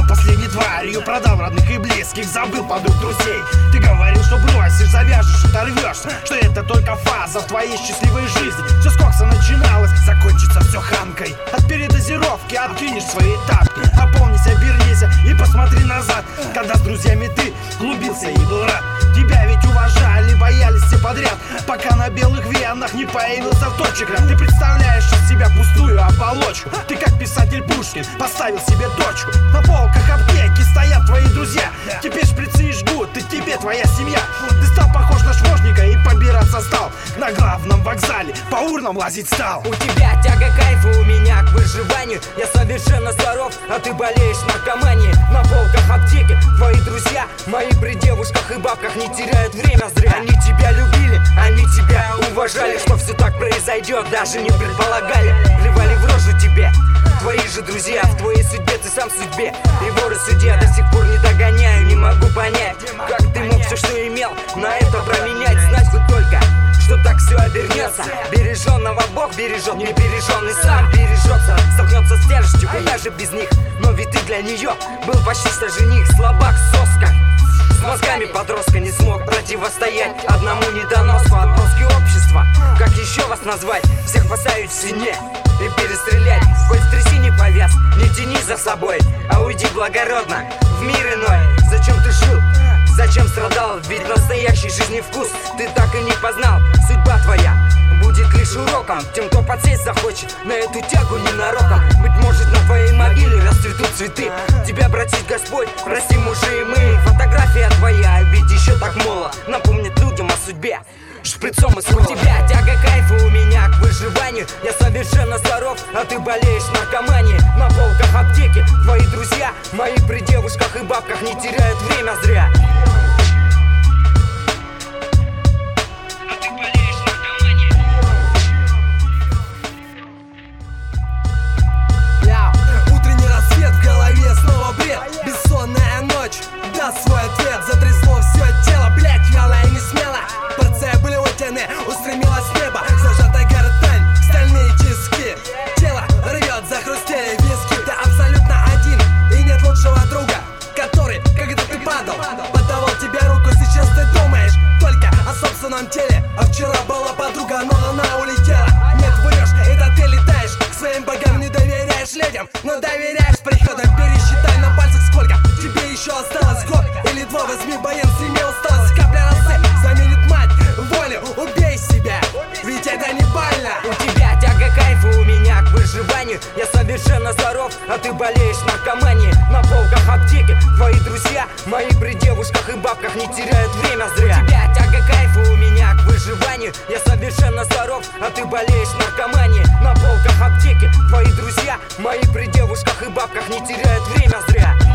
последней тварью, продал родных и близких, забыл подруг, друзей. Ты говорил, что бросишь, завяжешь, оторвешься, что это только фаза в твоей счастливой жизни. Все с кокса начиналось, закончится все ханкой. От передозировки откинешь свои тапки. Опомнись, обернись и посмотри назад, когда с друзьями ты влюбился и был рад. Тебя ведь уважали, боялись все подряд, пока на белых венах не появился вторчик. Ты представляешь из себя пустую оболочку. Ты как писатель Пушкин поставил себе точку. На полках аптеки стоят твои друзья. Теперь шприцы и жгут, и тебе твоя семья. Ты стал похож на швожника и побираться стал. На главном вокзале по урнам лазить стал. У тебя тяга кайфа, у меня к выживанию. Я совершенно здоров, а ты болеешь наркоманией. На полках аптеки твои друзья, мои при девушках и бабках не теряют время зря. Они тебя любили, они тебя уважали. Что все так произойдет, даже не предполагали. Плевали в рожу тебе твои же друзья. В твоей судьбе ты сам в судьбе. И воры судья, до сих пор не догоняю. Не могу понять, как ты мог все, что имел, на это променять. Знать бы только, что так все обернется. Береженного Бог бережет, небереженный сам бережется. Столкнется с тяжестью, куда же без них. Но ведь ты для нее был почти что жених. Слабак, соска, с мозгами подростка не смог противостоять одному недоноску. Отброски общества, как еще вас назвать? Всех поставить в стене и перестрелять. Хоть в трясине повяз, не тяни за собой, а уйди благородно в мир иной. Зачем ты жил? Зачем страдал? Ведь настоящий жизни вкус ты так и не познал. Судьба твоя будет лишь уроком тем, кто подсесть захочет на эту тягу ненароком. Быть может, на твоей могиле расцветут цветы. Тебя братит Господь, прости, мужи и мы. Фотография твоя, ведь еще так молод, напомнит людям о судьбе шприцом из крови. У тебя тяга кайфа, у меня к выживанию. Я совершенно здоров, а ты болеешь наркоманией. На полках аптеки твои друзья, мои при девушках и бабках не теряют время зря. Утренний рассвет, в голове снова бред. Бессонная ночь даст свой ответ. Затрясло все тело, блять, вяло и не смело. Порция блевотины устремилась в небо. Зажатая гортань, стальные тиски. Тело рвет, захрустели виски. Ты абсолютно один, и нет лучшего друга, который, когда ты падал, подавал тебе руку. Сейчас ты думаешь только о собственном теле. А вчера была подруга, но она улетела. Нет, врешь, это ты летаешь к своим богам. Не доверяешь людям, но доверяешь приходам. Пересчитай на пальцах, сколько тебе еще осталось. Год или два, возьми баян, сними усталость. Капля росы заменит мать волю. Убей себя, ведь это не больно. У тебя тяга кайфа, у меня к выживанию. Я совершенно здоров, а ты болеешь наркоманией. На полках аптеки твои друзья, мои при девушках и бабках не теряют время зря. У тебя тяга кайфа, у меня к выживанию. Я совершенно здоров, а ты болеешь наркоманией. На полках аптеки твои друзья, мои при девушках и бабках не теряют время зря.